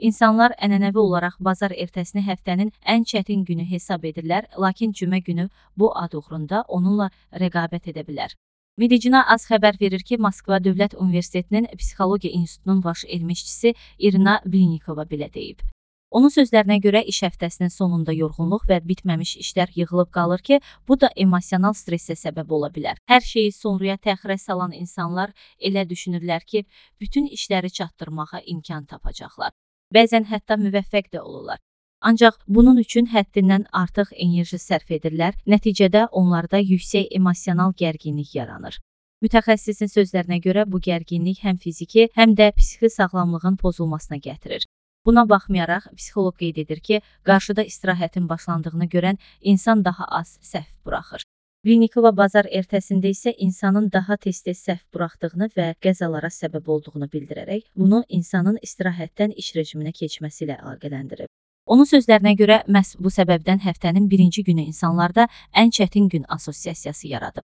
İnsanlar ənənəvi olaraq bazar ertəsini həftənin ən çətin günü hesab edirlər, lakin cümə günü bu ad uğrunda onunla rəqabət edə bilər. Medicina AZ xəbər verir ki, Moskva Dövlət Universitetinin Psixologiya İnstitutunun baş elmi işçisi Irina Blinikova belə deyib. Onun sözlərinə görə iş həftəsinin sonunda yorğunluq və bitməmiş işlər yığılıb qalır ki, bu da emosional stressə səbəb ola bilər. Hər şeyi sonraya təxirə salan insanlar elə düşünürlər ki, bütün işləri çatdırmağa imkan tapacaqlar. Bəzən hətta müvəffəq də olurlar. Ancaq bunun üçün həddindən artıq enerji sərf edirlər, nəticədə onlarda yüksək emosional gərginlik yaranır. Mütəxəssisin sözlərinə görə bu gərginlik həm fiziki, həm də psixi sağlamlığın pozulmasına gətirir. Buna baxmayaraq, psixoloq qeyd edir ki, qarşıda istirahətin başlandığını görən insan daha az səhv buraxır. Blinikova bazar ertəsində isə insanın daha tez-tez səhv buraxdığını və qəzalara səbəb olduğunu bildirərək, bunu insanın istirahətdən iş rejiminə keçməsi ilə əlaqələndirib. Onun sözlərinə görə, məhz bu səbəbdən həftənin birinci günü insanlarda ən çətin gün assosiasiyası yaradıb.